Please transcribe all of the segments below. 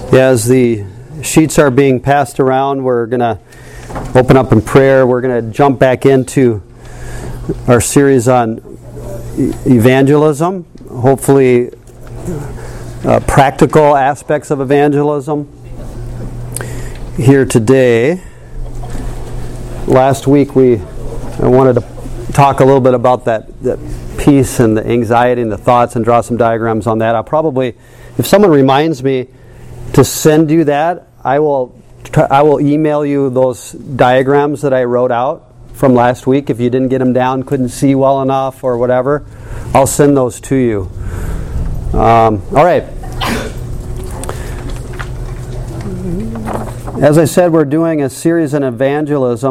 As the sheets are being passed around, we're going to open up in prayer. We're going to jump back into our series on evangelism, hopefully practical aspects of evangelism here today. Last week I wanted to talk a little bit about that peace and the anxiety and the thoughts and draw some diagrams on that. I'll probably, if someone reminds me to send you that, I will email you those diagrams that I wrote out from last week. If you didn't get them down, couldn't see well enough or whatever, I'll send those to you. All right. As I said, we're doing a series on evangelism.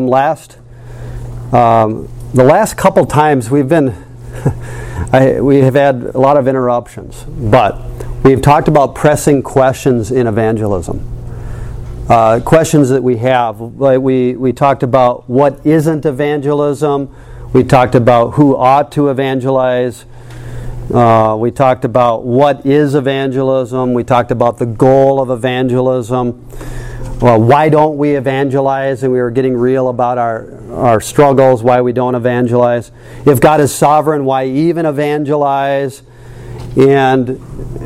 The last couple times we have had a lot of interruptions, but we've talked about pressing questions in evangelism. Questions that we have. Like we talked about what isn't evangelism. We talked about who ought to evangelize. We talked about what is evangelism. We talked about the goal of evangelism. Well, why don't we evangelize? And we were getting real about our struggles, why we don't evangelize. If God is sovereign, why even evangelize? And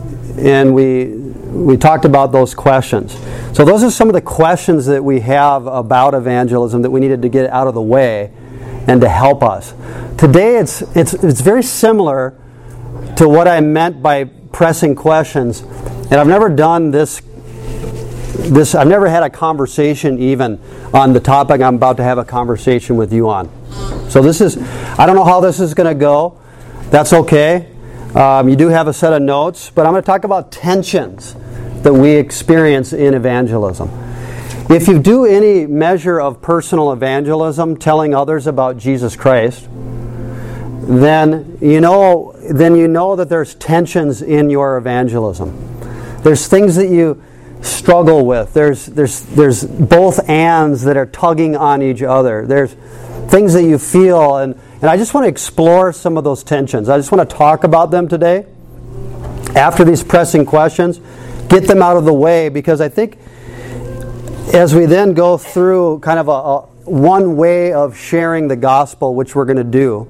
we talked about those questions. So those are some of the questions that we have about evangelism that we needed to get out of the way and to help us. Today it's very similar to what I meant by pressing questions. And I've never done this I've never had a conversation even on the topic I'm about to have a conversation with you on. So I don't know how this is going to go. That's okay. You do have a set of notes, but I'm going to talk about tensions that we experience in evangelism. If you do any measure of personal evangelism, telling others about Jesus Christ, then you know that there's tensions in your evangelism. There's things that you struggle with. There's both ands that are tugging on each other. There's things that you feel, and I just want to explore some of those tensions. I just want to talk about them today. After these pressing questions, get them out of the way, because I think as we then go through kind of a one way of sharing the gospel, which we're going to do,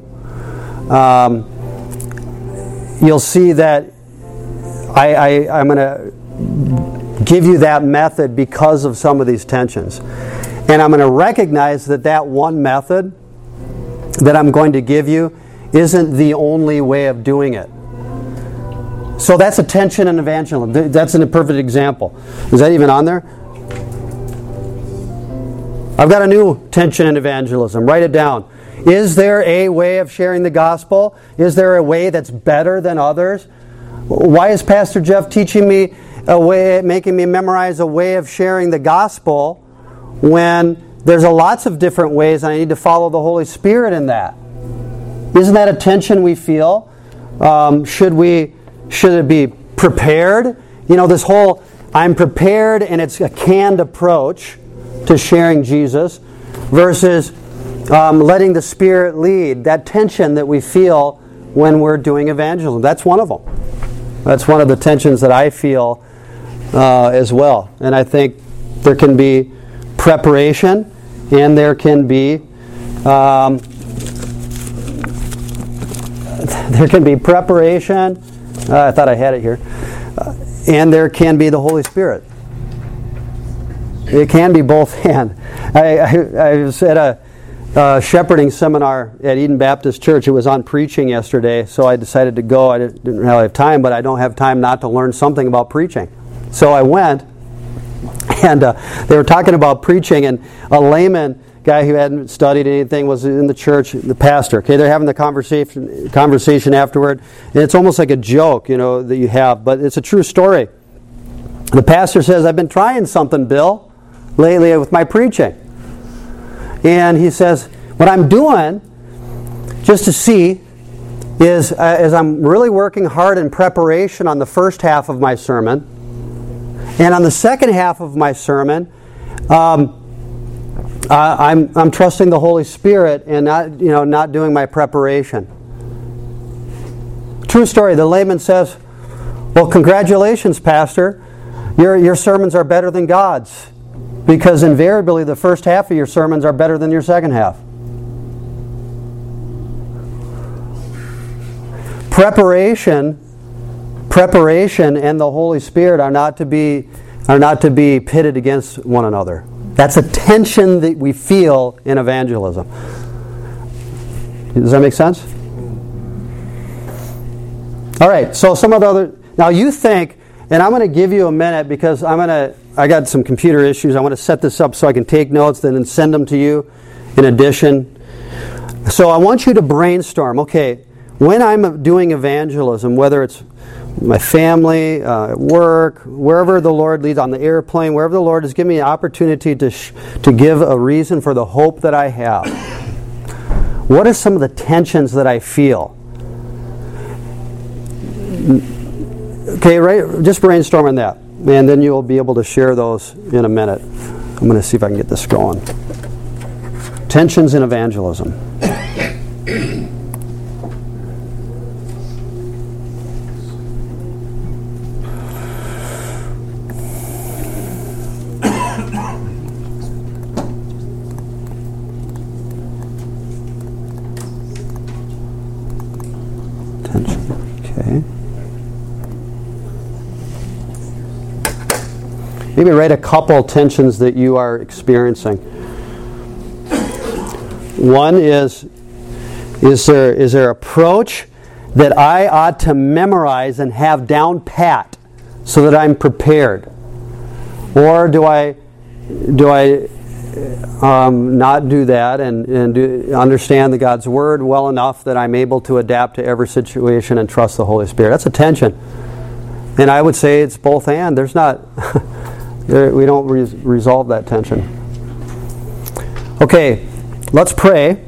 you'll see that I'm going to give you that method because of some of these tensions. And I'm going to recognize that one method that I'm going to give you isn't the only way of doing it. So that's a tension in evangelism. That's a perfect example. Is that even on there? I've got a new tension in evangelism. Write it down. Is there a way of sharing the gospel? Is there a way that's better than others? Why is Pastor Jeff teaching me a way, making me memorize a way of sharing the gospel when there's lots of different ways and I need to follow the Holy Spirit in that? Isn't that a tension we feel? Should it be prepared? This whole I'm prepared and it's a canned approach to sharing Jesus versus letting the Spirit lead. That tension that we feel when we're doing evangelism. That's one of them. That's one of the tensions that I feel as well. And I think there can be preparation and there can be preparation. I thought I had it here. And there can be the Holy Spirit. It can be both and. I was at a shepherding seminar at Eden Baptist Church. It was on preaching yesterday, so I decided to go. I didn't really have time, but I don't have time not to learn something about preaching. So I went, and they were talking about preaching, and a layman guy who hadn't studied anything was in the church, the pastor. Okay, they're having the conversation afterward, and it's almost like a joke, that you have, but it's a true story. The pastor says, "I've been trying something, Bill, lately with my preaching." And he says, what I'm doing, just to see, is I'm really working hard in preparation on the first half of my sermon. And on the second half of my sermon, I'm trusting the Holy Spirit and not doing my preparation. True story. The layman says, "Well, congratulations, Pastor. Your sermons are better than God's, because invariably the first half of your sermons are better than your second half. Preparation and the Holy Spirit are not to be pitted against one another. That's a tension that we feel in evangelism. Does that make sense? All right, so some of the other... Now you think, and I'm going to give you a minute because I got some computer issues. I want to set this up so I can take notes and then send them to you in addition. So I want you to brainstorm. Okay, when I'm doing evangelism, whether it's my family, at work, wherever the Lord leads, on the airplane, wherever the Lord has given me an opportunity to give a reason for the hope that I have. What are some of the tensions that I feel? Okay, right? Just brainstorm on that. And then you'll be able to share those in a minute. I'm going to see if I can get this going. Tensions in evangelism. Okay. Maybe write a couple tensions that you are experiencing. One is there approach that I ought to memorize and have down pat so that I'm prepared? Or do I not do that and understand the God's Word well enough that I'm able to adapt to every situation and trust the Holy Spirit? That's a tension. And I would say it's both and. There's not... we don't resolve that tension. Okay, let's pray.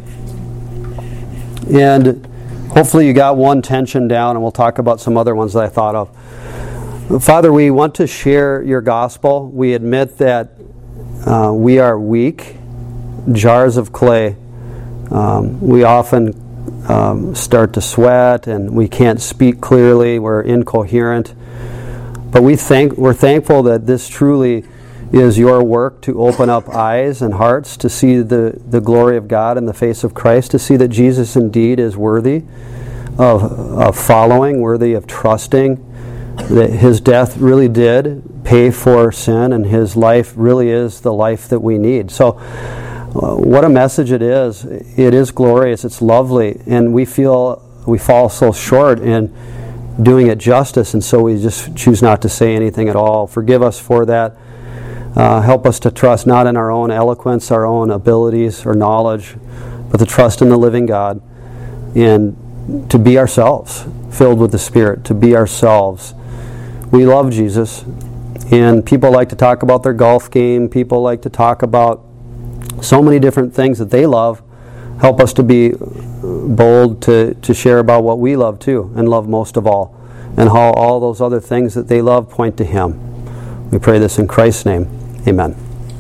And hopefully you got one tension down, and we'll talk about some other ones that I thought of. Father, we want to share your gospel. We admit that we are weak, jars of clay. We often start to sweat, and we can't speak clearly. We're incoherent. But we're thankful that this truly is your work to open up eyes and hearts to see the glory of God in the face of Christ, to see that Jesus indeed is worthy of following, worthy of trusting, that his death really did pay for sin, and his life really is the life that we need. So what a message it is. It is glorious, it's lovely, and we feel we fall so short in doing it justice, and so we just choose not to say anything at all. Forgive us for that. Help us to trust not in our own eloquence, our own abilities or knowledge, but to trust in the living God and to be ourselves, filled with the Spirit, to be ourselves. We love Jesus, and people like to talk about their golf game. People like to talk about so many different things that they love. Help us to be bold to share about what we love too, and love most of all, and how all those other things that they love point to him. We pray this in Christ's name. Amen.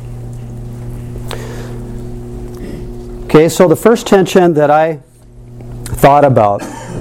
Okay, so the first tension that I thought about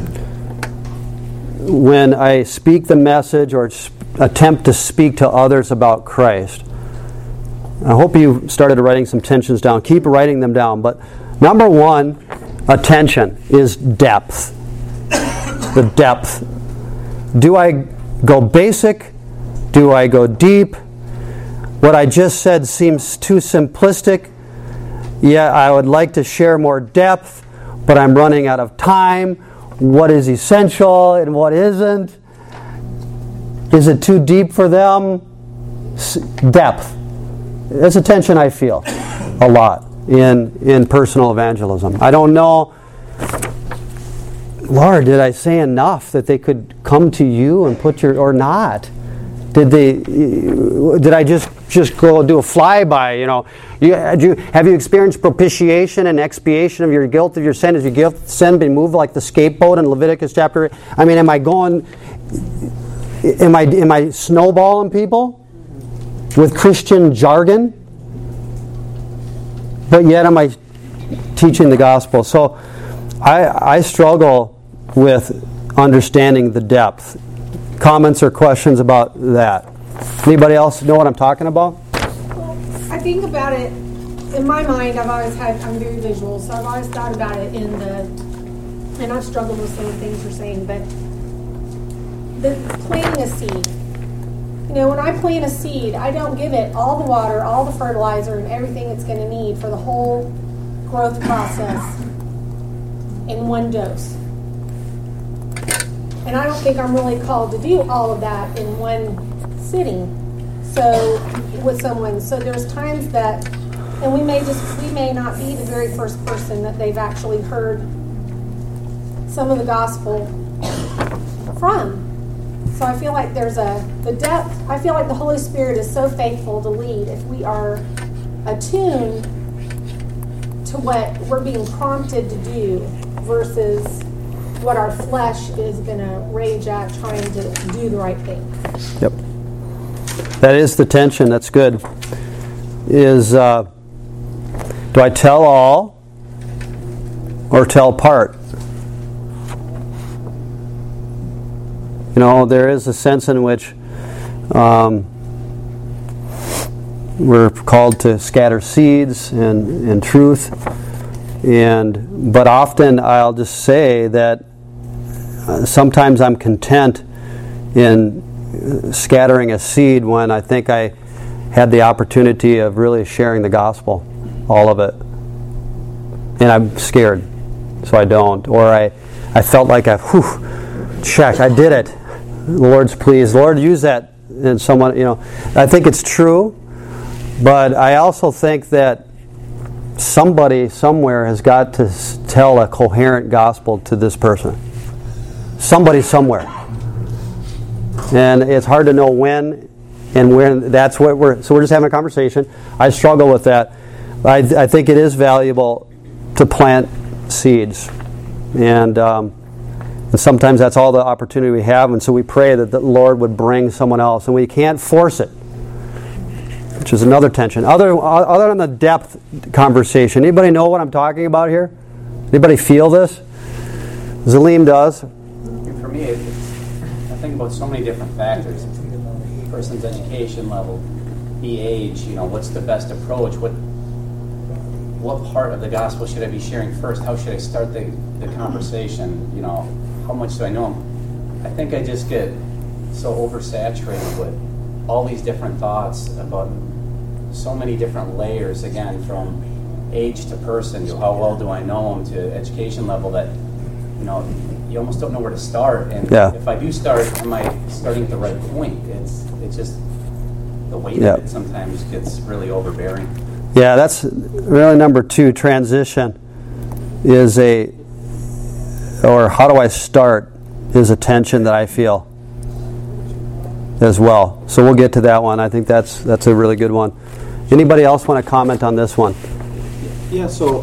when I speak the message or attempt to speak to others about Christ. I hope you started writing some tensions down. Keep writing them down. But number one, attention is depth. The depth. Do I go basic? Do I go deep? What I just said seems too simplistic. Yeah, I would like to share more depth, but I'm running out of time. What is essential and what isn't? Is it too deep for them? Depth. That's a tension I feel a lot in personal evangelism. I don't know, Lord, did I say enough that they could come to you and put your, or not? Did I just go do a flyby? You know, have you experienced propitiation and expiation of your guilt, of your sin? Has your guilt, sin been moved like the scapegoat in Leviticus chapter? I mean, am I snowballing people with Christian jargon? But yet am I teaching the gospel? So I struggle with understanding the depth. Comments or questions about that? Anybody else know what I'm talking about? Well, I think about it, in my mind, I'm very visual, so I've always thought about it and I've struggled with some of the things you're saying, but planting a seed. When I plant a seed, I don't give it all the water, all the fertilizer, and everything it's going to need for the whole growth process in one dose. And I don't think I'm really called to do all of that in one sitting. So with someone, so there's times that, and we may not be the very first person that they've actually heard some of the gospel from. So I feel like there's the depth. I feel like the Holy Spirit is so faithful to lead if we are attuned to what we're being prompted to do versus what our flesh is going to rage at trying to do the right thing. Yep. That is the tension. That's good. Do I tell all or tell part? There is a sense in which we're called to scatter seeds and truth, but often I'll just say that sometimes I'm content in scattering a seed when I think I had the opportunity of really sharing the gospel, all of it, and I'm scared, so I don't, or I felt like check, I did it. Lord's pleased. Lord, use that in someone, I think it's true, but I also think that somebody somewhere has got to tell a coherent gospel to this person. Somebody somewhere. And it's hard to know when and when. That's what we're just having a conversation. I struggle with that. I think it is valuable to plant seeds. And sometimes that's all the opportunity we have, and so we pray that the Lord would bring someone else, and we can't force it, which is another tension. Other than the depth conversation, anybody know what I'm talking about here? Anybody feel this? Zaleem does. For me, I think about so many different factors. The person's education level, the age, what's the best approach, what part of the gospel should I be sharing first? How should I start the conversation? How much do I know him? I think I just get so oversaturated with all these different thoughts about so many different layers, again, from age to person to how well do I know him to education level, that you almost don't know where to start. And if I do start, am I starting at the right point? It's just the weight of it sometimes gets really overbearing. Yeah, that's really number 2. Transition is or how do I start, is a tension that I feel as well. So we'll get to that one. I think that's a really good one. Anybody else want to comment on this one? Yeah, so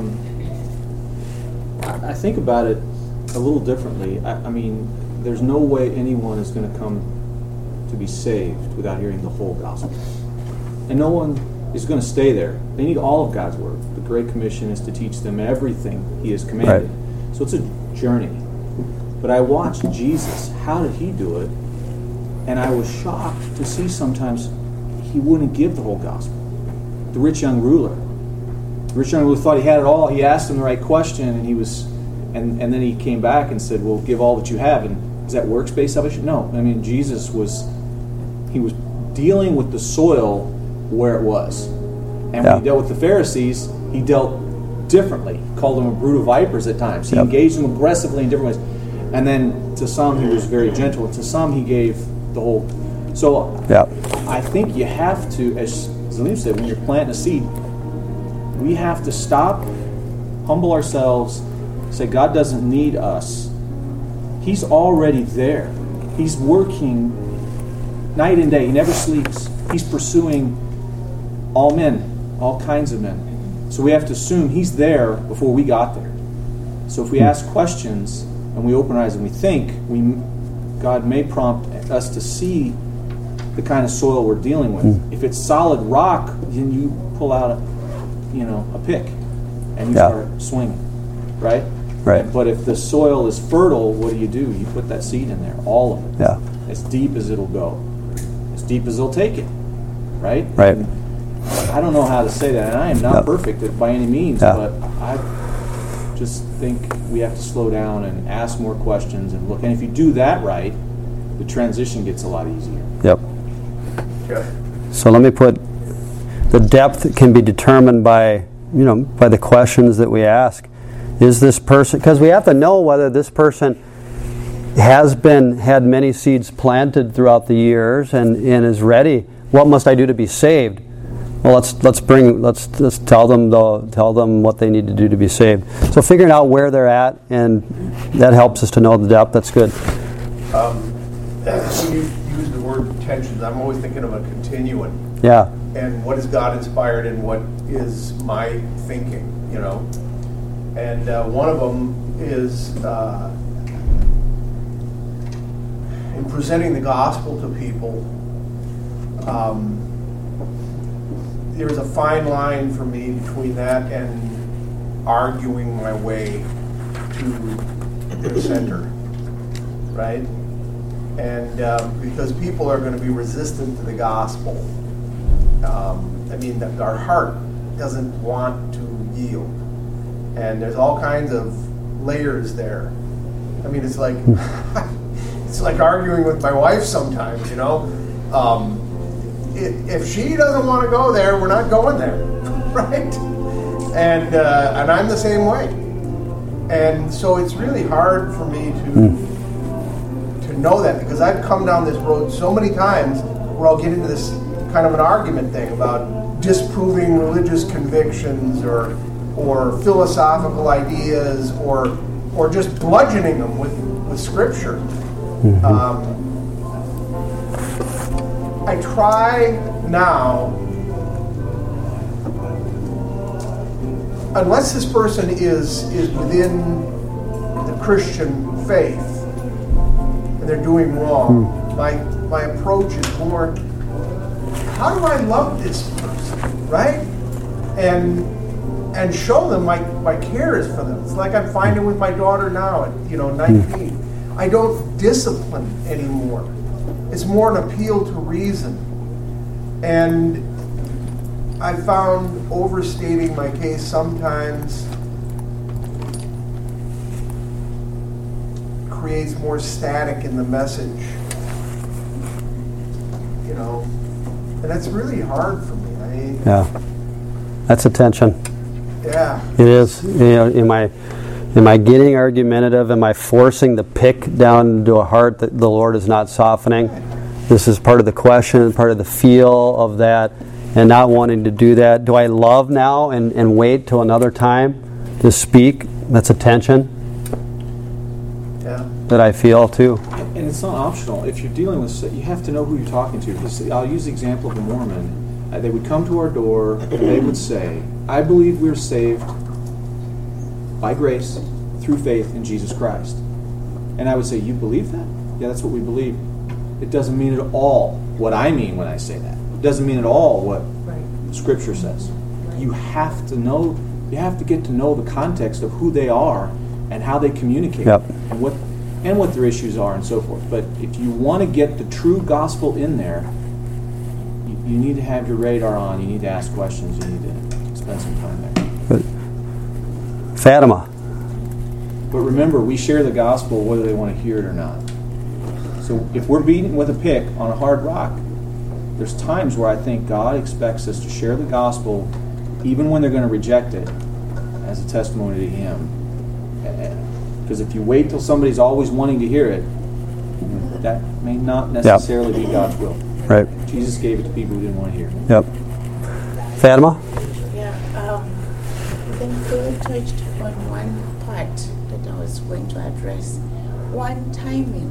I think about it a little differently. I mean, there's no way anyone is going to come to be saved without hearing the whole gospel. And no one is going to stay there. They need all of God's word. The Great Commission is to teach them everything He has commanded. Right. So it's a journey. But I watched Jesus. How did He do it? And I was shocked to see sometimes He wouldn't give the whole gospel. The rich young ruler. The rich young ruler thought he had it all. He asked him the right question, and and then he came back and said, "Well, give all that you have." And is that works-based salvation? No. I mean, Jesus was dealing with the soil where it was. And when He dealt with the Pharisees, He dealt differently. He called them a brood of vipers at times. He engaged them aggressively in different ways. And then to some He was very gentle. To some He gave the whole. So I think you have to, as Zaleem said, when you're planting a seed, we have to stop, humble ourselves, say God doesn't need us. He's already there. He's working night and day. He never sleeps. He's pursuing all men, all kinds of men. So we have to assume He's there before we got there. So if we ask questions and we open our eyes and we think, God may prompt us to see the kind of soil we're dealing with. If it's solid rock, then you pull out a pick and you start swinging, right? Right. But if the soil is fertile, what do? You put that seed in there, all of it, as deep as it'll go, as as deep as they'll take it, right? Right. And I don't know how to say that, and I am not perfect by any means, but I just think we have to slow down and ask more questions and look. And if you do that right, the transition gets a lot easier. Yep. Okay. So let me put the depth can be determined by by the questions that we ask. Is this person, because we have to know whether this person has had many seeds planted throughout the years and is ready. What must I do to be saved? Well, let's tell them what they need to do to be saved. So figuring out where they're at, and that helps us to know the depth. That's good. When you use the word tensions, I'm always thinking of a continuum. Yeah. And what is God inspired and what is my thinking, And one of them is in presenting the gospel to people, there's a fine line for me between that and arguing my way to the center, right? And because people are going to be resistant to the gospel. Our heart doesn't want to yield. And there's all kinds of layers there. It's like it's like arguing with my wife sometimes, If she doesn't want to go there, we're not going there, right? And I'm the same way. And so it's really hard for me to know that, because I've come down this road so many times where I'll get into this kind of an argument thing about disproving religious convictions or philosophical ideas or just bludgeoning them with Scripture. I try now, unless this person is within the Christian faith and they're doing wrong, my approach is more, how do I love this person, right? And show them my care is for them. It's like I'm finding with my daughter now at 19. I don't discipline anymore. It's more an appeal to reason. And I found overstating my case sometimes creates more static in the message. And that's really hard for me. That's a tension. Yeah. It is. Am I getting argumentative? Am I forcing the pick down into a heart that the Lord is not softening? This is part of the question, part of the feel of that, and not wanting to do that. Do I love now and wait till another time to speak? That's a tension. Yeah. That I feel too. And it's not optional. If you're dealing with, you have to know who you're talking to. I'll use the example of a Mormon. They would come to our door and they would say, I believe we're saved by grace through faith in Jesus Christ. And I would say, you believe that? Yeah, that's what we believe. It doesn't mean at all what I mean when I say that. It doesn't mean at all what Scripture says. You have to know, you have to get to know the context of who they are and how they communicate and what their issues are and so forth. But if you want to get the true gospel in there, you need to have your radar on. You need to ask questions. You need to spend some time there. But Fatima. But remember, we share the gospel whether they want to hear it or not. So if we're beating with a pick on a hard rock, there's times where I think God expects us to share the gospel even when they're going to reject it as a testimony to Him. Because if you wait till somebody's always wanting to hear it, that may not necessarily be God's will. Right. Jesus gave it to people who didn't want to hear it. Yep. Fatima? Yeah, I think Philip touched on one part that I was going to address. One, timing.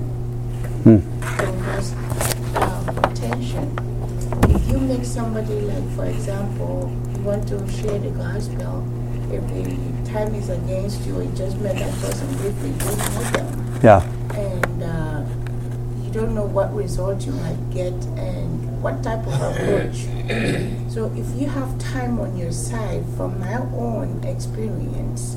Because attention. If you make somebody, like, for example, you want to share the gospel, if the time is against you, you just met that person briefly, you don't know them. Yeah. And you don't know what result you might get and what type of approach. So if you have time on your side, from my own experience,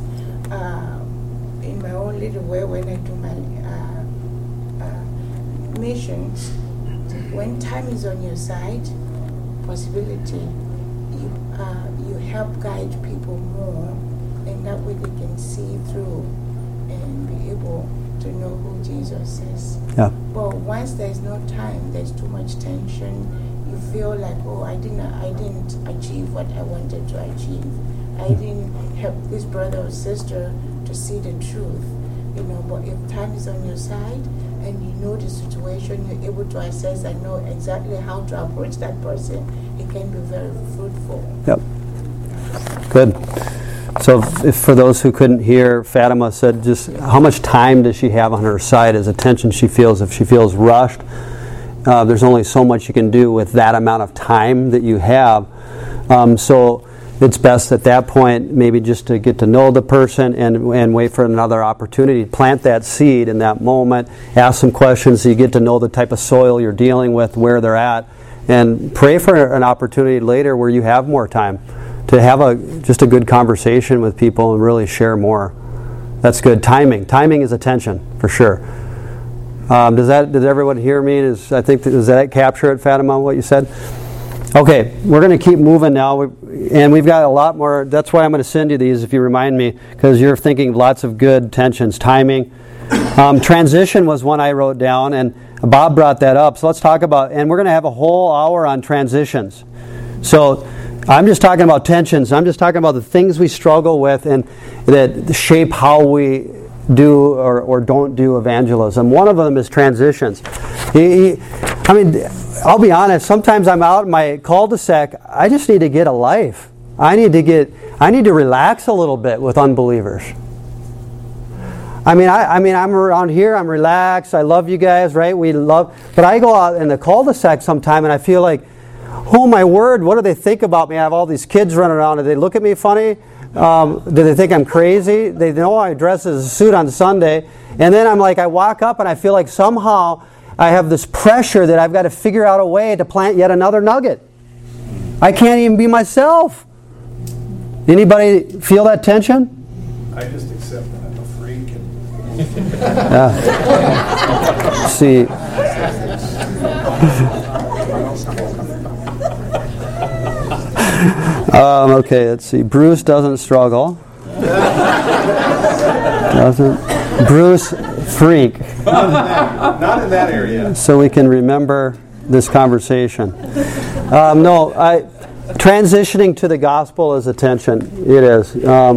in my own little way when I do my missions, when time is on your side, possibility, you help guide people more, and that way they can see through and be able to know who Jesus is. Yeah. But once there's no time, there's too much tension. You feel like, oh, I didn't achieve what I wanted to achieve. I didn't help this brother or sister to see the truth. You know, but if time is on your side and you know the situation, you're able to assess and know exactly how to approach that person, it can be very fruitful. Yep. Good. So if for those who couldn't hear, Fatima said just how much time does she have on her side as a tension she feels. If she feels rushed, there's only so much you can do with that amount of time that you have. So it's best at that point maybe just to get to know the person and wait for another opportunity. Plant that seed in that moment. Ask some questions so you get to know the type of soil you're dealing with, where they're at, and pray for an opportunity later where you have more time to have just a good conversation with people and really share more. That's good. Timing is attention for sure. Does everyone hear me? Does that capture it, Fatima, what you said? Okay, we're going to keep moving now, and we've got a lot more. That's why I'm going to send you these if you remind me, because you're thinking lots of good tensions. Timing. Transition was one I wrote down, and Bob brought that up. So let's talk about, and we're going to have a whole hour on transitions. So I'm just talking about tensions. I'm just talking about the things we struggle with and that shape how we do or don't do evangelism. One of them is transitions. I'll be honest, sometimes I'm out in my cul-de-sac, I just need to get a life. I need to relax a little bit with unbelievers. I'm around here, I'm relaxed, I love you guys, right? But I go out in the cul-de-sac sometime and I feel like, oh my word, what do they think about me? I have all these kids running around. Do they look at me funny? Do they think I'm crazy? They know I dress as a suit on Sunday. And then I walk up and I feel like somehow I have this pressure that I've got to figure out a way to plant yet another nugget. I can't even be myself. Anybody feel that tension? I just accept that I'm a freak. See. Okay, let's see. Bruce doesn't struggle. Bruce, freak. Not in that area. So we can remember this conversation. Transitioning to the gospel is attention. It is.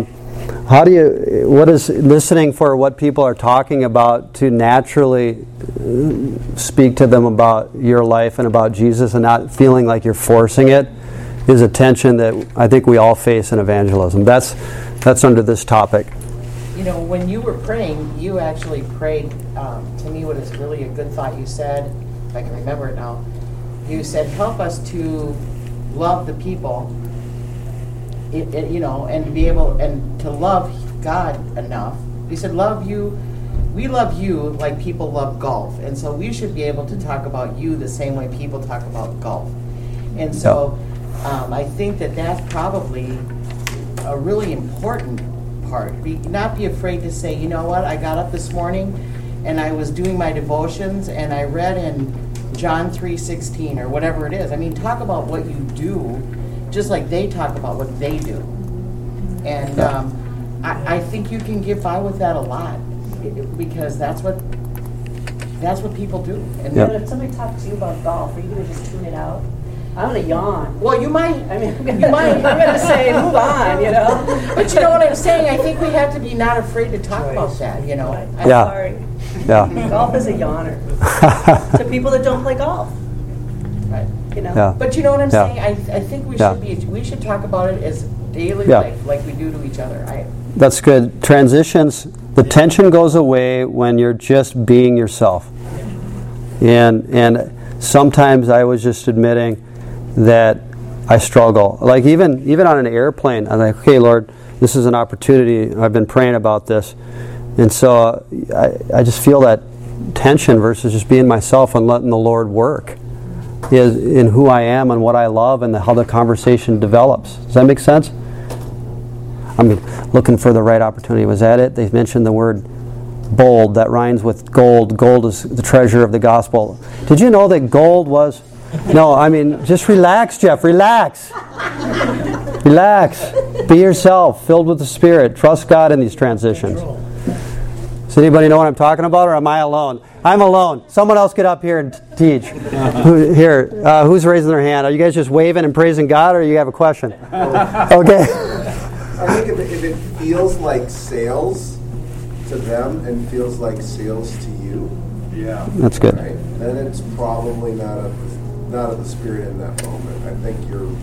What is listening for what people are talking about to naturally speak to them about your life and about Jesus and not feeling like you're forcing it is a tension that I think we all face in evangelism. That's under this topic. You know, when you were praying, you actually prayed, to me what is really a good thought you said, if I can remember it now, you said, help us to love the people, and be able, and to love God enough. You said, we love you like people love golf, and so we should be able to talk about you the same way people talk about golf. And so I think that's probably a really important part. Not be afraid to say, you know what, I got up this morning and I was doing my devotions and I read in John 3:16 or whatever it is. I mean, talk about what you do just like they talk about what they do. And I think you can get by with that a lot because that's what people do. And if somebody talks to you about golf, are you going to just tune it out? I'm going to yawn. Well, you might. I'm going to say, move on, you know. But you know what I'm saying? I think we have to be not afraid to talk about that, you know. I'm sorry. Yeah. Golf is a yawner to people that don't play golf. Right. You know. Yeah. But you know what I'm saying? I think we should talk about it as daily life, like we do to each other. That's good. Transitions, the tension goes away when you're just being yourself. And sometimes I was just admitting that I struggle. Like even on an airplane, I'm like, okay, Lord, this is an opportunity. I've been praying about this. And so I just feel that tension versus just being myself and letting the Lord work is in who I am and what I love and how the conversation develops. Does that make sense? I mean, looking for the right opportunity. Was that it? They mentioned the word Bold, that rhymes with gold. Gold is the treasure of the gospel. Did you know that gold was... No, I mean, just relax, Jeff. Relax. Relax. Be yourself, filled with the Spirit. Trust God in these transitions. Does anybody know what I'm talking about, or am I alone? I'm alone. Someone else get up here and teach. Who's raising their hand? Are you guys just waving and praising God, or you have a question? Okay. I think if it feels like sales to them and feels like sales to you, That's good. right, then it's probably not of the Spirit in that moment. I think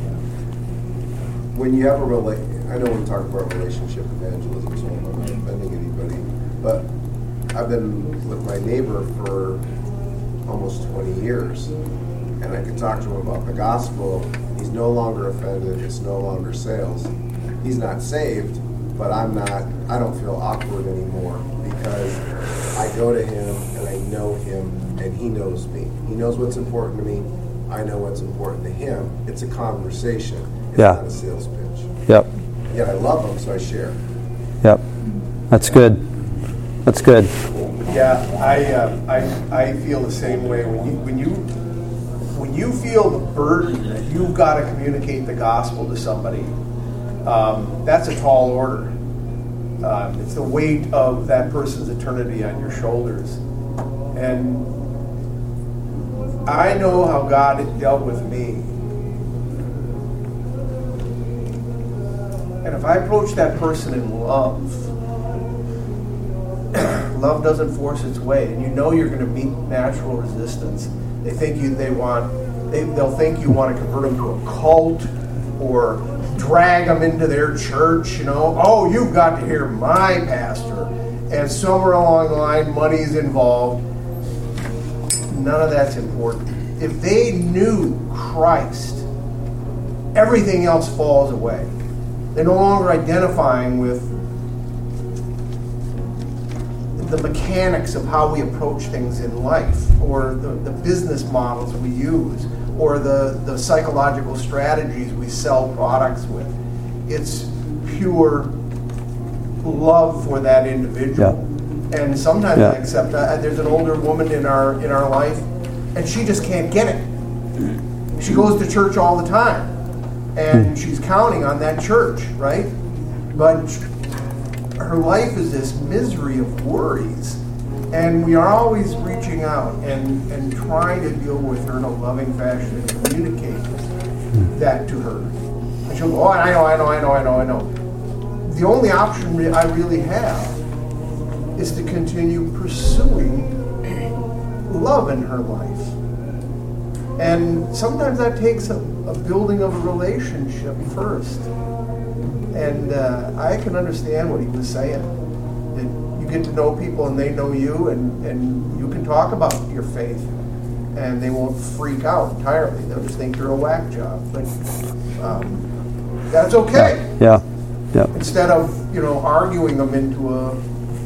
when you have I know we talk about relationship evangelism, so I'm not offending anybody, but I've been with my neighbor for almost 20 years, and I can talk to him about the gospel. He's no longer offended. It's no longer sales. He's not saved, but I don't feel awkward anymore because I go to him and I know him and he knows me. He knows what's important to me. I know what's important to him. It's a conversation. It's not a sales pitch. Yep. Yet I love him, so I share. Yep. That's good. That's good. Yeah, I feel the same way. When you feel the burden that you've got to communicate the gospel to somebody, that's a tall order. It's the weight of that person's eternity on your shoulders. And I know how God had dealt with me. And if I approach that person in love, love doesn't force its way, and you know you're going to meet natural resistance. They'll think you want to convert them to a cult or drag them into their church. Oh, you've got to hear my pastor. And somewhere along the line, money's involved. None of that's important. If they knew Christ, everything else falls away. They're no longer identifying with the mechanics of how we approach things in life, or the business models we use, or the psychological strategies we sell products with. It's pure love for that individual. Yeah. And sometimes I accept that. There's an older woman in our life, and she just can't get it. She goes to church all the time, and she's counting on that church, right? But her life is this misery of worries, and we are always reaching out and trying to deal with her in a loving fashion and communicate that to her. And she'll go, oh, I know. The only option I really have is to continue pursuing love in her life. And sometimes that takes a building of a relationship first. And I can understand what he was saying. That you get to know people and they know you, and you can talk about your faith, and they won't freak out entirely. They'll just think you're a whack job. But that's okay. Yeah. Instead of arguing them into a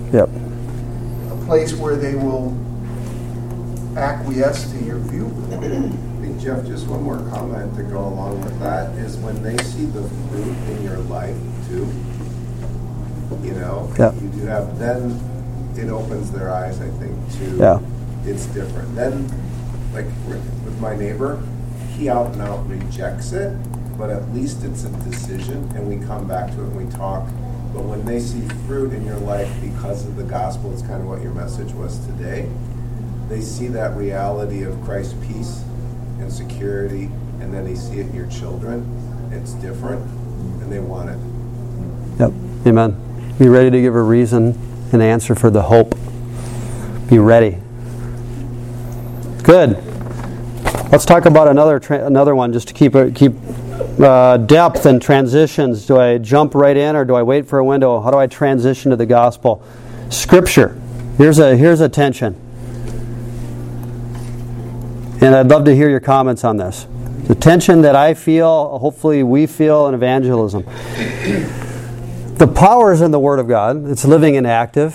place where they will acquiesce to your view. I think, Jeff, just one more comment to go along with that is when they see the fruit in your life too, you do have, then it opens their eyes, I think, to it's different. Then, like with my neighbor, he out and out rejects it, but at least it's a decision, and we come back to it and we talk. But when they see fruit in your life because of the gospel, it's kind of what your message was today, they see that reality of Christ's peace and security, and then they see it in your children. It's different, and they want it. Yep. Amen. Be ready to give a reason and answer for the hope. Be ready. Good. Let's talk about another one, just to keep depth and transitions. Do I jump right in, or do I wait for a window? How do I transition to the gospel? Scripture. Here's a tension. And I'd love to hear your comments on this. The tension that I feel, hopefully we feel in evangelism. The power is in the Word of God. It's living and active.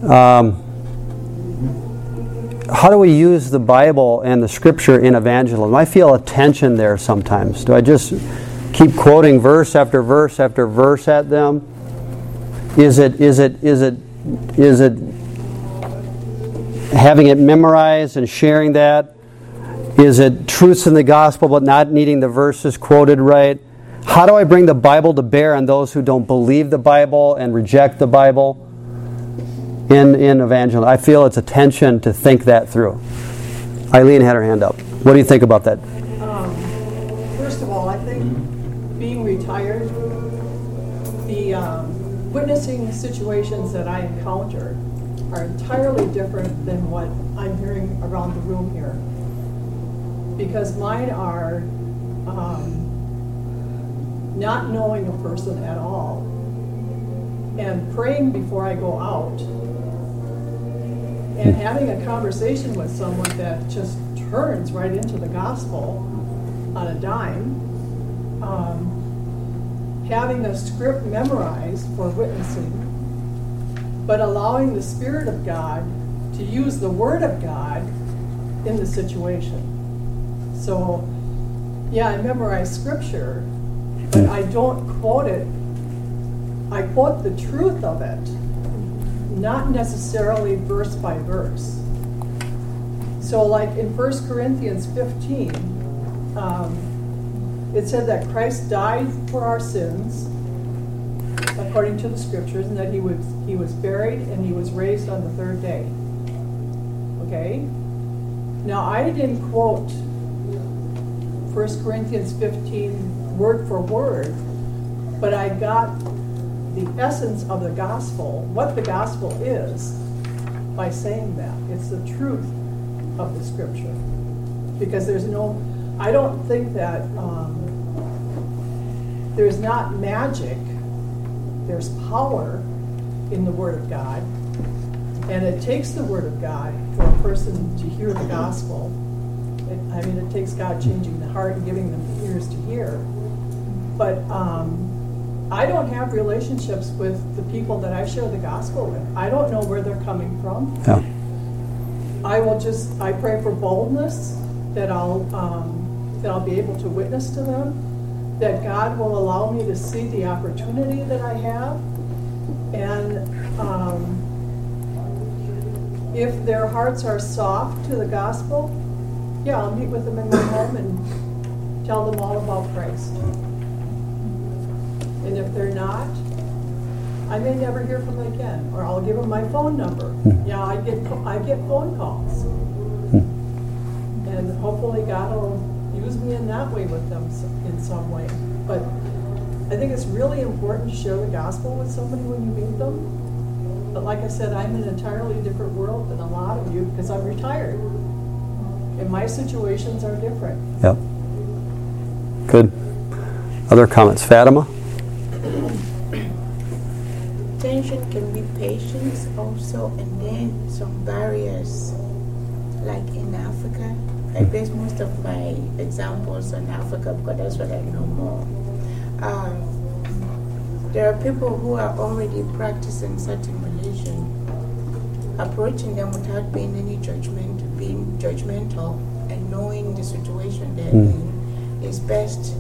How do we use the Bible and the Scripture in evangelism? I feel a tension there sometimes. Do I just keep quoting verse after verse after verse at them? Is it having it memorized and sharing that? Is it truths in the gospel but not needing the verses quoted right? How do I bring the Bible to bear on those who don't believe the Bible and reject the Bible in evangelism? I feel it's a tension to think that through. Eileen had her hand up. What do you think about that? First of all, I think being retired, the witnessing situations that I encounter are entirely different than what I'm hearing around the room here. Because mine are not knowing a person at all and praying before I go out and having a conversation with someone that just turns right into the gospel on a dime, having a script memorized for witnessing, but allowing the Spirit of God to use the Word of God in the situation. So, yeah, I memorize scripture, but I don't quote it. I quote the truth of it, not necessarily verse by verse. So like in 1 Corinthians 15, it said that Christ died for our sins, according to the scriptures, and that he was buried and he was raised on the third day. Okay? Now, I didn't quote 1 Corinthians 15 word for word, but I got the essence of the gospel, what the gospel is, by saying that. It's the truth of the scripture. Because I don't think that there's not magic, there's power in the Word of God. And it takes the Word of God for a person to hear the gospel. It takes God changing the heart and giving them the ears to hear. But I don't have relationships with the people that I share the gospel with. I don't know where they're coming from. Yeah. I pray for boldness that I'll be able to witness to them, that God will allow me to see the opportunity that I have, and if their hearts are soft to the gospel, yeah, I'll meet with them in my home and tell them all about Christ. And if they're not, I may never hear from them again, or I'll give them my phone number. Yeah, I get phone calls, and hopefully God will use me in that way with them in some way. But I think it's really important to share the gospel with somebody when you meet them. But like I said, I'm in an entirely different world than a lot of you because I'm retired, and my situations are different. Yep. Good. Other comments, Fatima? Tension can be patience also, and then some barriers, like in Africa. I base most of my examples on Africa because that's what I know more. There are people who are already practicing certain religion, approaching them without being judgmental, and knowing the situation they're in is best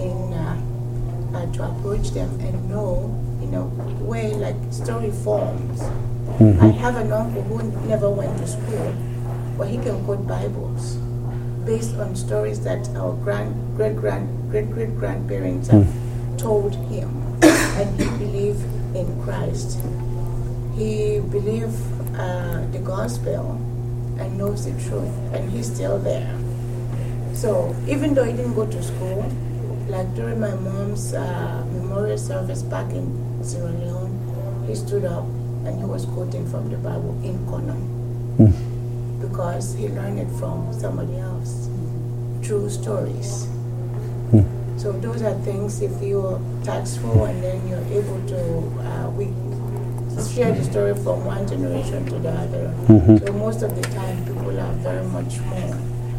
to approach them and know, in a way, like story forms. I have an uncle who never went to school, but he can quote Bibles based on stories that our great-great-grandparents have told him. And he believed in Christ. He believed the gospel and knows the truth, and he's still there. So even though he didn't go to school, like during my mom's memorial service back in Sierra Leone, he stood up and he was quoting from the Bible in Konon because he learned it from somebody else, true stories. So those are things, if you're tactful and then you're able to, we share the story from one generation to the other. So most of the time people are very much more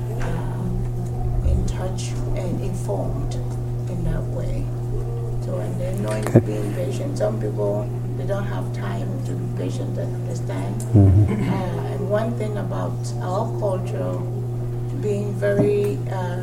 in touch and informed in that way. So, and then knowing to being patient. Some people, they don't have time to be patient and understand. And one thing about our culture, being very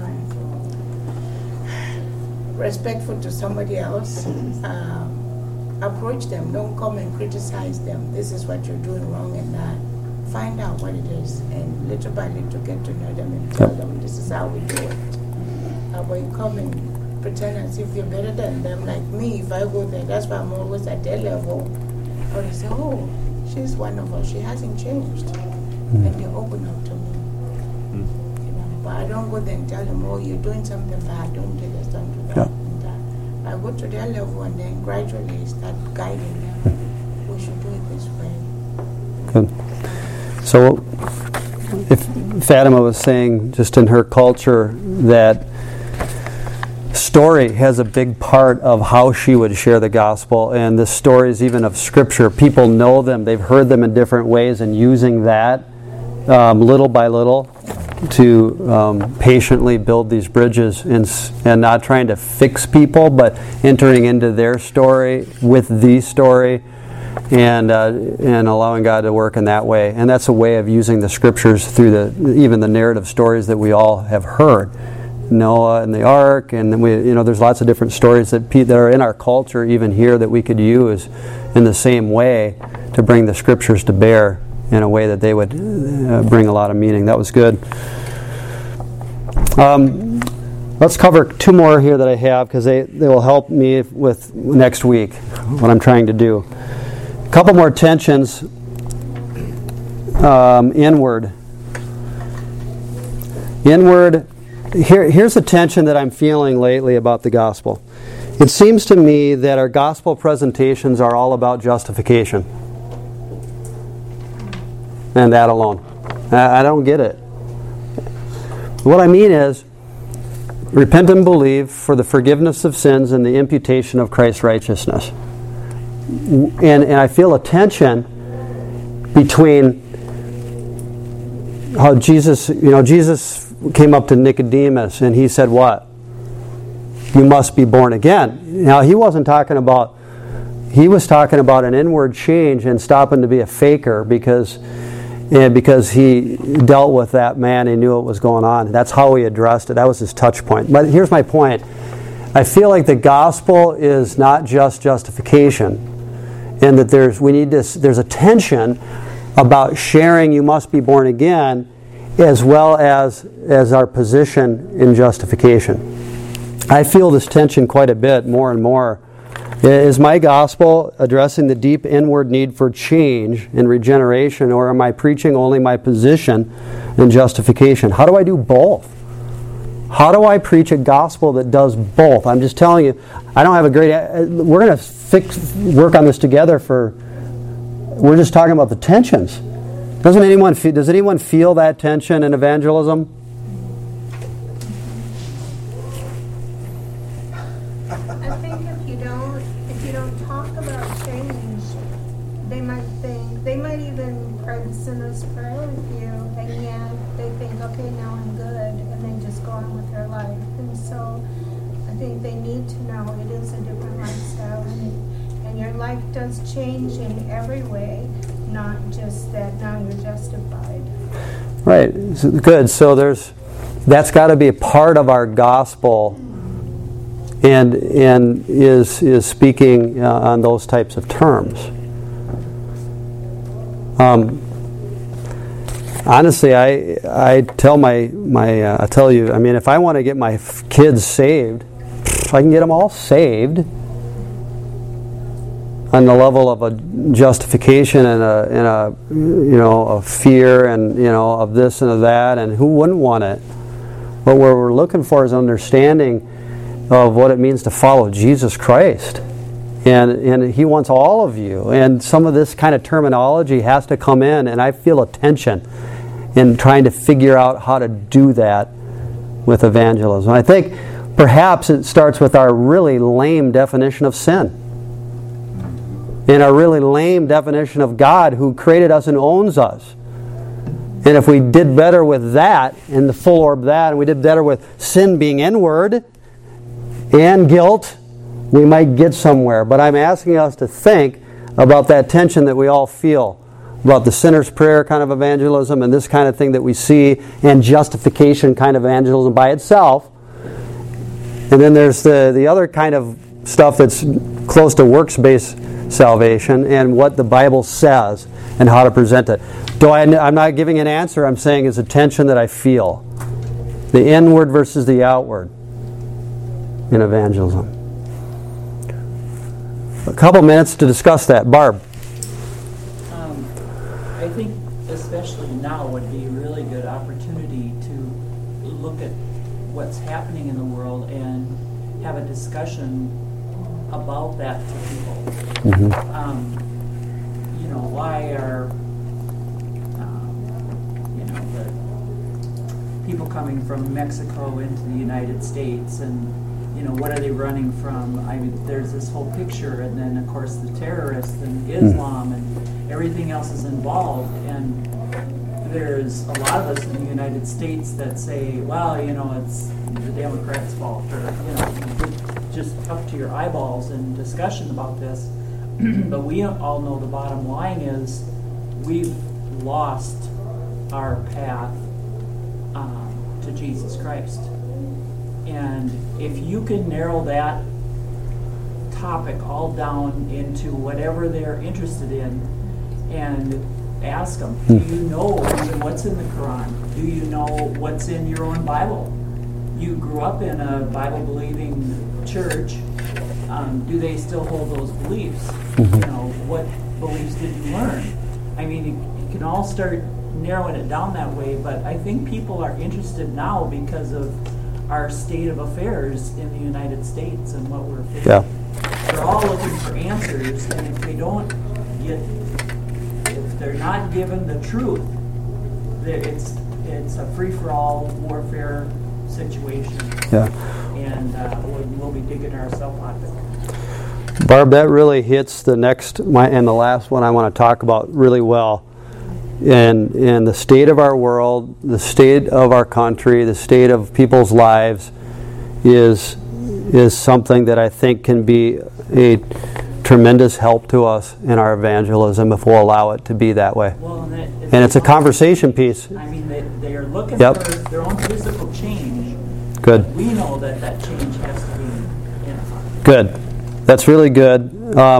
respectful to somebody else, approach them, don't come and criticize them. This is what you're doing wrong and that. find out what it is, and little by little get to know them and tell them this is how we do it. When you come and pretend as if you're better than them, like me, if I go there, that's why I'm always at their level. Or they say, oh, she's one of us, she hasn't changed. And they open up to me. You know, but I don't go there and tell them, oh, you're doing something bad, don't do this, don't do that. And that. I go to their level and then gradually start guiding them. We should do it this way. Good. So if Fatima was saying just in her culture that story has a big part of how she would share the gospel, and the stories even of Scripture, people know them, they've heard them in different ways, and using that little by little to patiently build these bridges and not trying to fix people, but entering into their story with the story and allowing God to work in that way. And that's a way of using the Scriptures through even the narrative stories that we all have heard. Noah and the ark, and there's lots of different stories that are in our culture, even here, that we could use in the same way to bring the Scriptures to bear in a way that they would bring a lot of meaning. That was good. Let's cover two more here that I have, because they will help me with next week, what I'm trying to do. A couple more tensions inward. Here's a tension that I'm feeling lately about the gospel. It seems to me that our gospel presentations are all about justification. And that alone. I don't get it. What I mean is, repent and believe for the forgiveness of sins and the imputation of Christ's righteousness. And I feel a tension between how Jesus came up to Nicodemus and he said, what? You must be born again. Now, he was talking about an inward change and stopping to be a faker because he dealt with that man. He knew what was going on. That's how he addressed it. That was his touch point. But here's my point. I feel like the gospel is not just justification, and that there's a tension about sharing you must be born again, as well as our position in justification. I feel this tension quite a bit, more and more. Is my gospel addressing the deep inward need for change and regeneration, or am I preaching only my position in justification? How do I do both? How do I preach a gospel that does both? I'm just telling you, I don't have a great... We're going to work on this together we're just talking about the tensions. Does anyone feel that tension in evangelism? I think if you don't talk about change, they might even pray the sinner's prayer with you, and yet they think, okay, now I'm good, and then just go on with their life. And so I think they need to know it is a different lifestyle, and your life does change in every way, not just that now you're justified. Right. Good. So that's got to be a part of our gospel, and is speaking on those types of terms. Honestly, I tell I tell you, I mean, if I want to get my kids saved, I can get them all saved on the level of a justification and a fear and of this and of that, and who wouldn't want it? But what we're looking for is understanding of what it means to follow Jesus Christ, and He wants all of you. And some of this kind of terminology has to come in, and I feel a tension in trying to figure out how to do that with evangelism. I think perhaps it starts with our really lame definition of sin, and our really lame definition of God who created us and owns us. And if we did better with that, in the full orb of that, and we did better with sin being inward and guilt, we might get somewhere. But I'm asking us to think about that tension that we all feel about the sinner's prayer kind of evangelism and this kind of thing that we see, and justification kind of evangelism by itself. And then there's the other kind of stuff that's close to works-based salvation and what the Bible says. and how to present it. I'm not giving an answer. I'm saying it's a tension that I feel. The inward versus the outward in evangelism. A couple minutes to discuss that. Barb. I think especially now would be a really good opportunity to look at what's happening in the world and have a discussion about that to people. You know, why are the people coming from Mexico into the United States, and what are they running from? I mean, there's this whole picture, and then of course the terrorists and Islam and everything else is involved. And there's a lot of us in the United States that say, well, it's the Democrats' fault, or just up to your eyeballs in discussion about this. But we all know the bottom line is we've lost our path to Jesus Christ. And if you can narrow that topic all down into whatever they're interested in and ask them, do you know even what's in the Quran? Do you know what's in your own Bible? You grew up in a Bible-believing church. Do they still hold those beliefs? What beliefs did you learn? I mean, you can all start narrowing it down that way, but I think people are interested now because of our state of affairs in the United States and what we're facing. Yeah. They're all looking for answers, and if they don't get, if they're not given the truth, it's a free-for-all warfare situation. Yeah. And we'll be digging ourselves out there. Barb, that really hits the next and the last one I want to talk about really well. In the state of our world, the state of our country, the state of people's lives is something that I think can be a tremendous help to us in our evangelism if we'll allow it to be that way. Well, and it's a conversation piece. I mean, they are looking for their own physical change. Good. We know that change has to be in our heart. Good. That's really good.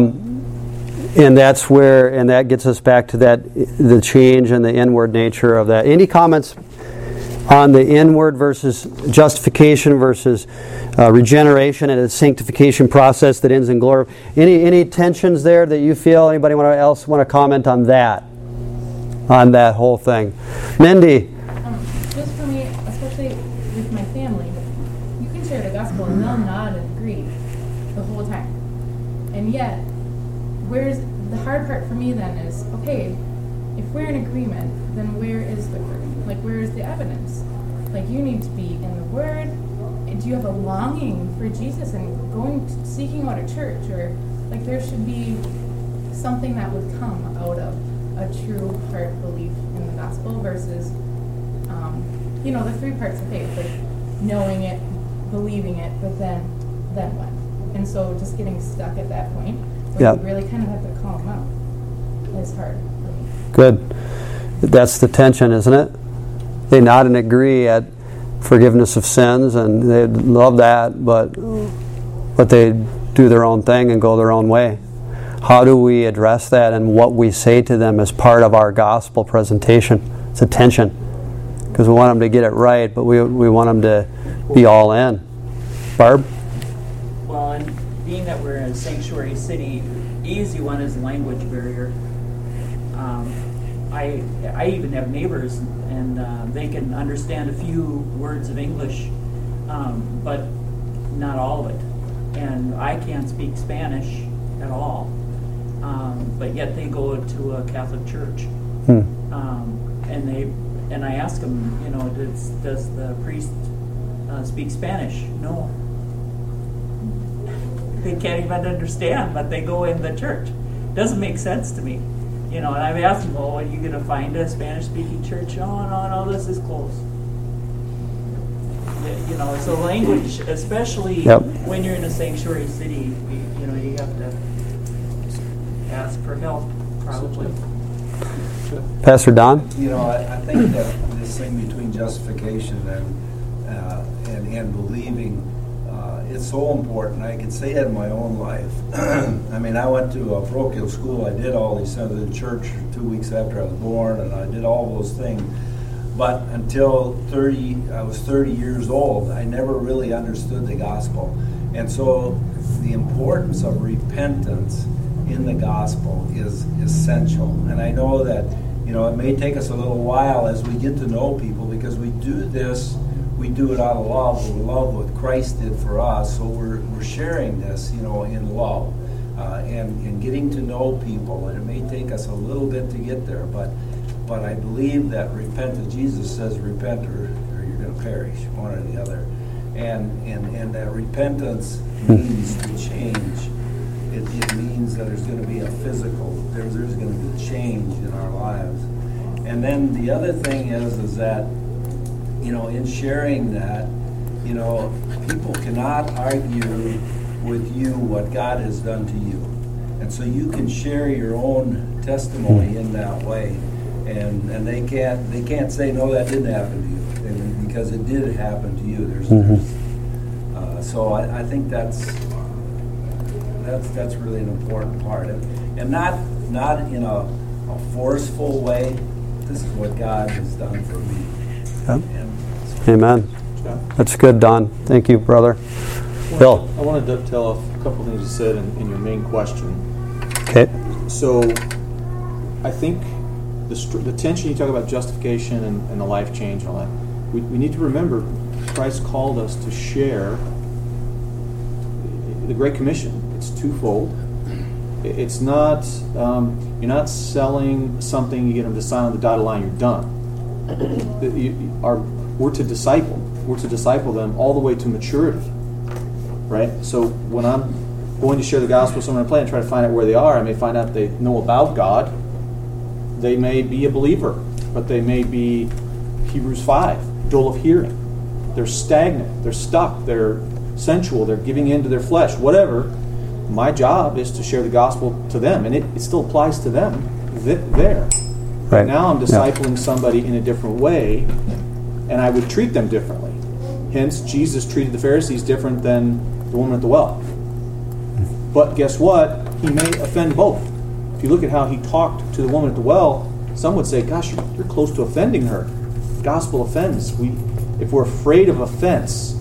And that's where, and that gets us back to the change and the inward nature of that. Any comments on the inward versus justification versus regeneration and a sanctification process that ends in glory? Any tensions there that you feel? Anybody else want to comment on that whole thing? Mindy. Just for me, especially with my family, you can share the gospel and they'll nod and agree the whole time. And yet, where's the hard part for me then is, okay, if we're in agreement, then where is the proof? Like, where is the evidence? Like, you need to be in the Word. Do you have a longing for Jesus and seeking out a church? Or, like, there should be something that would come out of a true heart belief in the gospel versus, the 3 parts of faith, like knowing it, believing it, but then what? And so just getting stuck at that point, where you really kind of have to call them out, is hard for me. Good. That's the tension, isn't it? They nod and agree at forgiveness of sins, and they love that, but they do their own thing and go their own way. How do we address that, and what we say to them as part of our gospel presentation? It's a tension, because we want them to get it right, but we want them to be all in. Barb? Well, and being that we're in a sanctuary city, easy one is language barrier. I even have neighbors, and they can understand a few words of English, but not all of it. And I can't speak Spanish at all, but yet they go to a Catholic church. And I ask them, does the priest speak Spanish? No. They can't even understand, but they go in the church. Doesn't make sense to me. And I've asked them, are you going to find a Spanish-speaking church? No, this is close. So language, especially when you're in a sanctuary city, you have to ask for help, probably. Pastor Don? I think that this thing between justification and believing it's so important. I can say it in my own life. I mean, I went to a parochial school. I did all these things in church 2 weeks after I was born, and I did all those things. But until I was 30 years old, I never really understood the gospel. And so the importance of repentance in the gospel is essential. And I know that, it may take us a little while as we get to know people, because we do it out of love. We love what Christ did for us, so we're sharing this, in love, and getting to know people. And it may take us a little bit to get there, but I believe that Jesus says repent or you're going to perish, one or the other. And that repentance means to change. It means that there's going to be a physical, there's going to be change in our lives. And then the other thing is that, in sharing that, people cannot argue with you what God has done to you. And so you can share your own testimony in that way. And they can't say, no, that didn't happen to you, and because it did happen to you. So I think that's really an important part, and not in a forceful way. This is what God has done for me. Yeah. Amen. That's good, Don. Thank you, brother. Bill. I want to dovetail off a couple things you said in your main question. Okay. So I think the tension, you talk about justification and the life change and all that, we need to remember Christ called us to share the Great Commission. It's twofold. It's not, you're not selling something, you get them to sign on the dotted line, you're done. We're to disciple. We're to disciple them all the way to maturity. Right? So when I'm going to share the gospel with someone I play and try to find out where they are, I may find out they know about God. They may be a believer, but they may be Hebrews 5, dull of hearing. They're stagnant. They're stuck. They're sensual. They're giving in to their flesh. Whatever. My job is to share the gospel to them, and it still applies to them there. Right. Now I'm discipling somebody in a different way, and I would treat them differently. Hence, Jesus treated the Pharisees different than the woman at the well. But guess what? He may offend both. If you look at how he talked to the woman at the well, some would say, gosh, you're close to offending her. The gospel offends. If we're afraid of offense,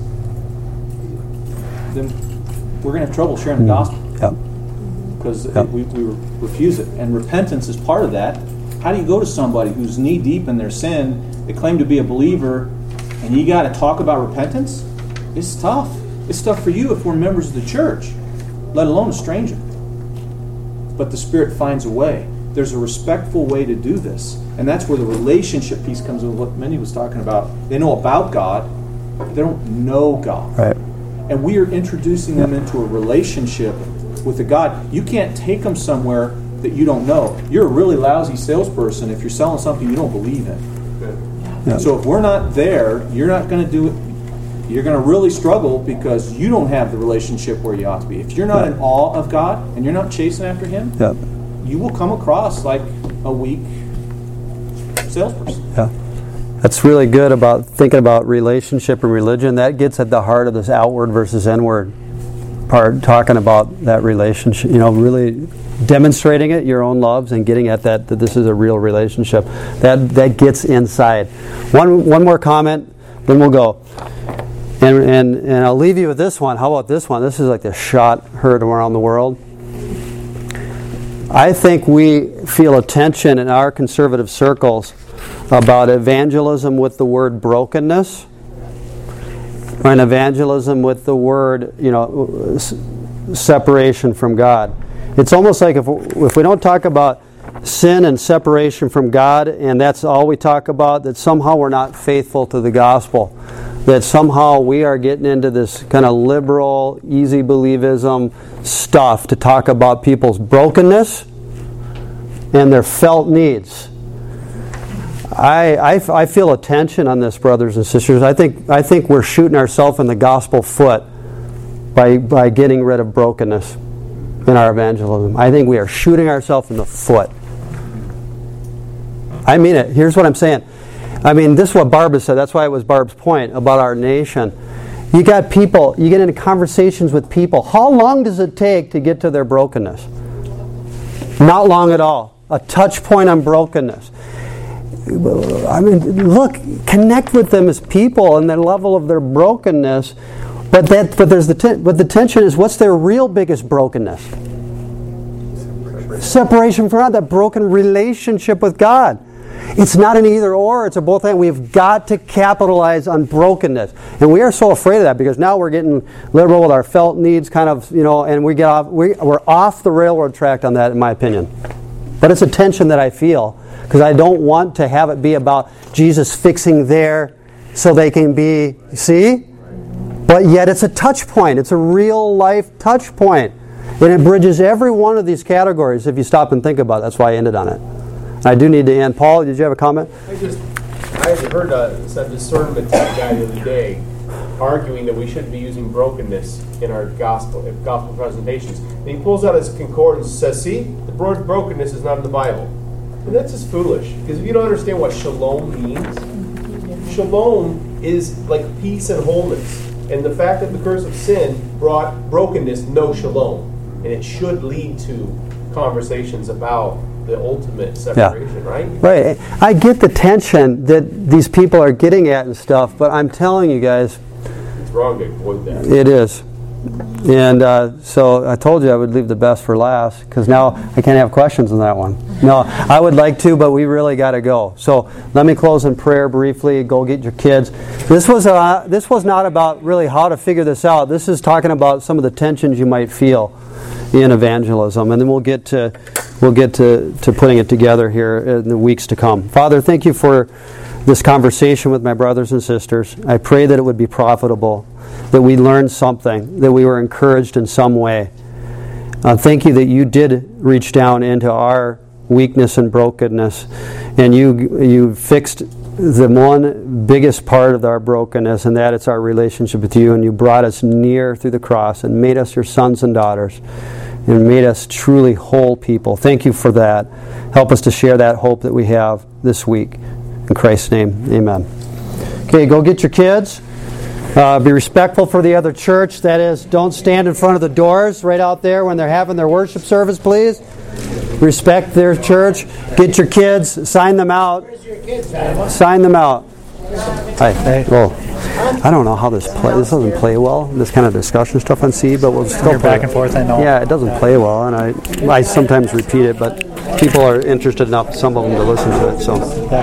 then we're going to have trouble sharing the gospel. Because we refuse it. And repentance is part of that. How do you go to somebody who's knee deep in their sin, they claim to be a believer, and you got to talk about repentance? It's tough. It's tough for you if we're members of the church, let alone a stranger. But the Spirit finds a way. There's a respectful way to do this. And that's where the relationship piece comes in, what Minnie was talking about. They know about God, but they don't know God. Right. And we are introducing them into a relationship with a God. You can't take them somewhere that you don't know. You're a really lousy salesperson if you're selling something you don't believe in. Yeah. So if we're not there, you're not going to do it. You're going to really struggle because you don't have the relationship where you ought to be. If you're not in awe of God and you're not chasing after Him, you will come across like a weak salesperson. Yeah. That's really good about thinking about relationship and religion. That gets at the heart of this outward versus inward part, talking about that relationship, really demonstrating it, your own loves, and getting at that this is a real relationship. That gets inside. One more comment, then we'll go. And I'll leave you with this one. How about this one? This is like the shot heard around the world. I think we feel a tension in our conservative circles about evangelism with the word brokenness, and evangelism with the word, separation from God. It's almost like if we don't talk about sin and separation from God, and that's all we talk about, that somehow we're not faithful to the gospel. That somehow we are getting into this kind of liberal, easy believism stuff to talk about people's brokenness and their felt needs. I feel a tension on this, brothers and sisters. I think we're shooting ourselves in the gospel foot by getting rid of brokenness in our evangelism. I think we are shooting ourselves in the foot. I mean it. Here's what I'm saying. This is what Barb has said. That's why it was Barb's point about our nation. You got people, you get into conversations with people. How long does it take to get to their brokenness? Not long at all. A touch point on brokenness. I mean, look, connect with them as people and the level of their brokenness. But the tension is, what's their real biggest brokenness? Separation from God, that broken relationship with God. It's not an either or, it's a both and. We've got to capitalize on brokenness. And we are so afraid of that because now we're getting liberal with our felt needs kind of, and we're off the railroad track on that, in my opinion. But it's a tension that I feel because I don't want to have it be about Jesus fixing there so they can be, see? But yet it's a touch point. It's a real life touch point. And it bridges every one of these categories if you stop and think about it. That's why I ended on it. I do need to end. Paul, did you have a comment? I had heard some discernment guy the other day arguing that we shouldn't be using brokenness in our gospel presentations. And he pulls out his concordance and says, see, the word brokenness is not in the Bible. And that's just foolish, because if you don't understand what shalom means, shalom is like peace and wholeness. And the fact that the curse of sin brought brokenness, no shalom. And it should lead to conversations about the ultimate separation, right? Right. I get the tension that these people are getting at and stuff, but I'm telling you guys, it's wrong to avoid that. It is. And so I told you I would leave the best for last, because now I can't have questions on that one. No, I would like to, but we really got to go. So let me close in prayer briefly. Go get your kids. This was not about really how to figure this out. This is talking about some of the tensions you might feel in evangelism, and then we'll get to putting it together here in the weeks to come. Father, thank you for this conversation with my brothers and sisters. I pray that it would be profitable, that we learned something, that we were encouraged in some way. Thank you that you did reach down into our weakness and brokenness, and you fixed the one biggest part of our brokenness, and that it's our relationship with you, and you brought us near through the cross and made us your sons and daughters and made us truly whole people. Thank you for that. Help us to share that hope that we have this week. In Christ's name, amen. Okay, go get your kids. Be respectful for the other church. That is, don't stand in front of the doors right out there when they're having their worship service, please. Respect their church. Get your kids. Sign them out. Sign them out. Hi. Well, I don't know how this plays. This doesn't play well, this kind of discussion stuff on C, but we'll still play back and forth, I know. Yeah, it doesn't play well, and I sometimes repeat it, but people are interested enough, some of them, to listen to it. So.